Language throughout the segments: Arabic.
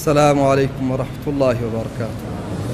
السلام عليكم ورحمة الله وبركاته.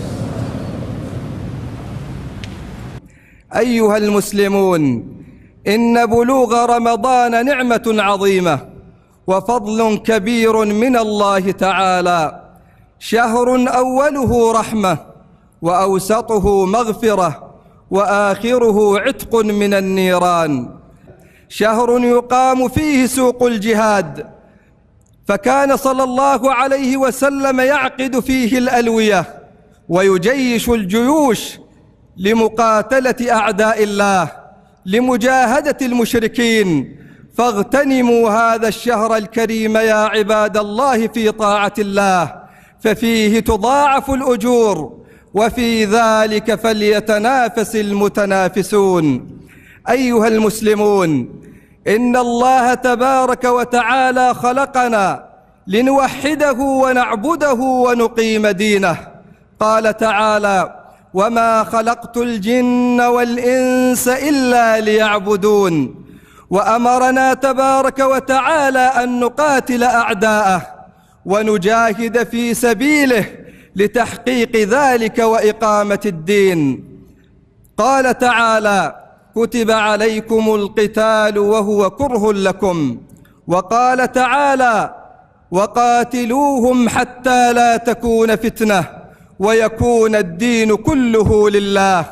أيها المسلمون، إن بلوغ رمضان نعمة عظيمة وفضل كبير من الله تعالى، شهر أوله رحمة وأوسطه مغفرة وآخره عتق من النيران، شهر يقام فيه سوق الجهاد، فكان صلى الله عليه وسلم يعقد فيه الألوية ويجيش الجيوش لمقاتلة أعداء الله، لمجاهدة المشركين. فاغتنموا هذا الشهر الكريم يا عباد الله في طاعة الله، ففيه تضاعف الأجور، وفي ذلك فليتنافس المتنافسون. أيها المسلمون، إن الله تبارك وتعالى خلقنا لنوحده ونعبده ونقيم دينه. قال تعالى: وما خلقت الجن والإنس إلا ليعبدون. وأمرنا تبارك وتعالى أن نقاتل أعداءه ونجاهد في سبيله لتحقيق ذلك وإقامة الدين. قال تعالى: كتب عليكم القتال وهو كره لكم. وقال تعالى: وقاتلوهم حتى لا تكون فتنة ويكون الدين كله لله.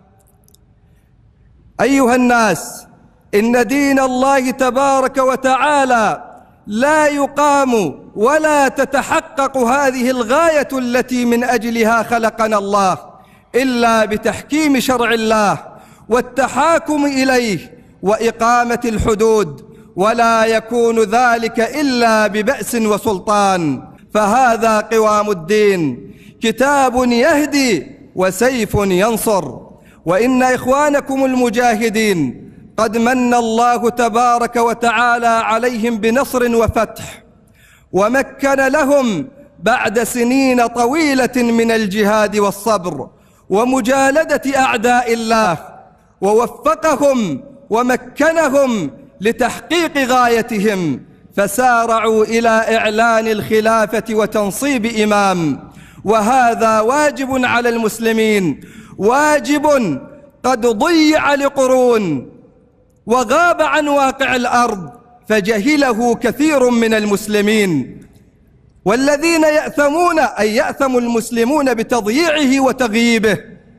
أيها الناس، إن دين الله تبارك وتعالى لا يقام ولا تتحقق هذه الغاية التي من أجلها خلقنا الله إلا بتحكيم شرع الله والتحاكم إليه وإقامة الحدود، ولا يكون ذلك إلا ببأس وسلطان. فهذا قوام الدين، كتاب يهدي وسيف ينصر. وإن إخوانكم المجاهدين قد من الله تبارك وتعالى عليهم بنصر وفتح، ومكن لهم بعد سنين طويلة من الجهاد والصبر ومجالدة أعداء الله، ووفقهم ومكنهم لتحقيق غايتهم، فسارعوا إلى إعلان الخلافة وتنصيب إمام. وهذا واجب على المسلمين، واجب قد ضيع لقرون وغاب عن واقع الأرض فجهله كثير من المسلمين، والذين يأثمون أي يأثم المسلمون بتضييعه وتغييبه،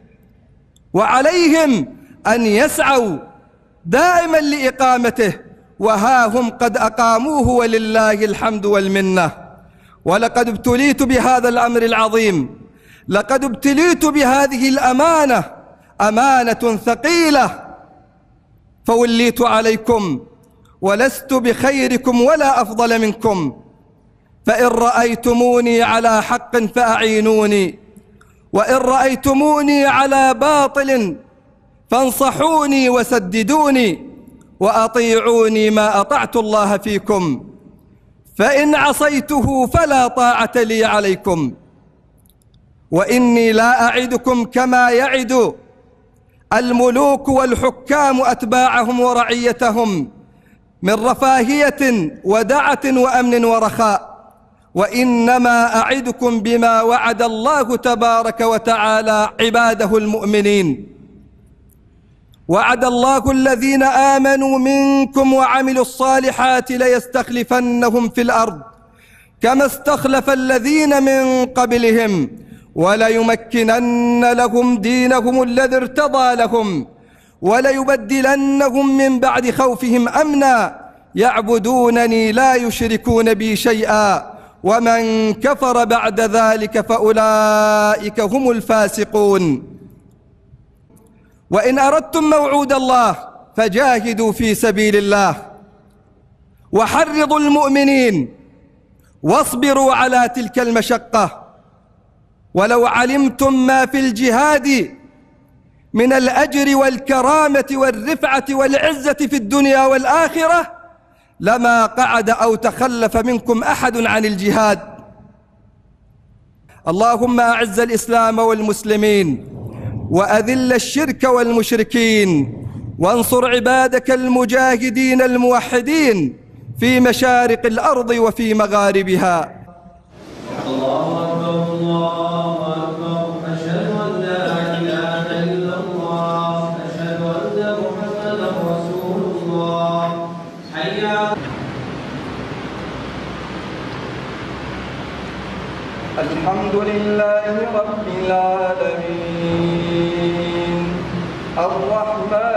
وعليهم أن يسعوا دائما لإقامته، وها هم قد أقاموه ولله الحمد والمنة. ولقد ابتليت بهذا الأمر العظيم، لقد ابتليت بهذه الأمانة، أمانة ثقيلة، فوليت عليكم ولست بخيركم ولا أفضل منكم، فإن رأيتموني على حق فأعينوني، وإن رأيتموني على باطل فانصحوني وسددوني، وأطيعوني ما أطعت الله فيكم، فإن عصيته فلا طاعة لي عليكم. وإني لا أعدكم كما يعد الملوك والحكام أتباعهم ورعيتهم من رفاهية ودعة وأمن ورخاء، وإنما أعدكم بما وعد الله تبارك وتعالى عباده المؤمنين. وعد الله الذين آمنوا منكم وعملوا الصالحات ليستخلفنهم في الأرض كما استخلف الذين من قبلهم وليمكنن لهم دينهم الذي ارتضى لهم وليبدلنهم من بعد خوفهم أمنا يعبدونني لا يشركون بي شيئا ومن كفر بعد ذلك فأولئك هم الفاسقون. وإن أردتم موعود الله فجاهدوا في سبيل الله وحرضوا المؤمنين واصبروا على تلك المشقة، ولو علمتم ما في الجهاد من الأجر والكرامة والرفعة والعزة في الدنيا والآخرة لما قعد أو تخلف منكم أحد عن الجهاد. اللهم أعز الإسلام والمسلمين وأذل الشرك والمشركين، وانصر عبادك المجاهدين الموحدين في مشارق الأرض وفي مغاربها. الله أكبر الله أكبر أشهد أن لا إله إلا الله أشهد أن محمدا رسول الله حي على الحمد لله رب العالمين الرحمن